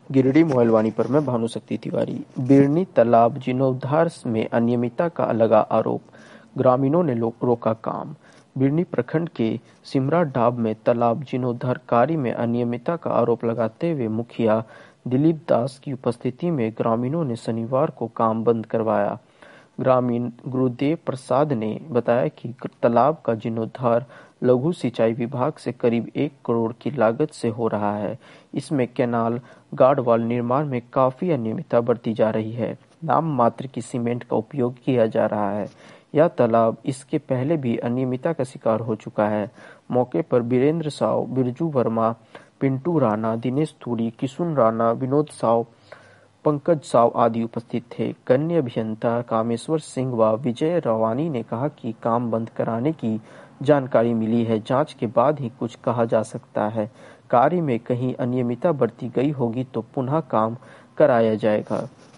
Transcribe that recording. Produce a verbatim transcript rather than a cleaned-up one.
Giridih mobile पर मैं भानुशक्ति तिवारी। बिरनी तालाब जीर्णोद्धार में अनियमितता का लगा आरोप, ग्रामीणों ने रोका काम। बिरनी प्रखंड के सिमरा डाब में तालाब जीर्णोद्धार कार्य में अनियमितता का आरोप लगाते हुए मुखिया दिलीप दास की उपस्थिति में ग्रामीणों ने शनिवार को काम बंद करवाया। ग्रामीण गुरुदेव प्रसाद ने बताया कि तालाब का जीर्णोद्धार लघु सिंचाई विभाग से करीब एक करोड़ की लागत से हो रहा है। इसमें कैनाल गार्डवाल निर्माण में काफी अनियमितता बरती जा रही है। नाम मात्र की सीमेंट का उपयोग किया जा रहा है। यह तालाब इसके पहले भी अनियमितता का शिकार हो चुका है। मौके पर वीरेंद्र साव, बिरजू वर्मा, पिंटू राणा, दिनेश तुरी, किशुन राणा, विनोद साव, पंकज साव आदि उपस्थित थे। कन्या अभियंता कामेश्वर सिंह व विजय रवानी ने कहा कि काम बंद कराने की जानकारी मिली है। जांच के बाद ही कुछ कहा जा सकता है। कार्य में कहीं अनियमितता बरती गई होगी तो पुनः काम कराया जाएगा।